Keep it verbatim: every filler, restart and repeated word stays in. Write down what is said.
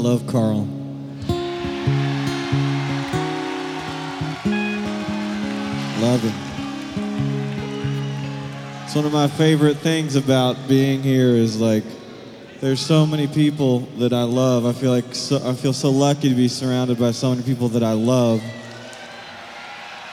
love Carl. Love him. It's one of my favorite things about being here is like, there's so many people that I love. I feel like so, I feel so lucky to be surrounded by so many people that I love.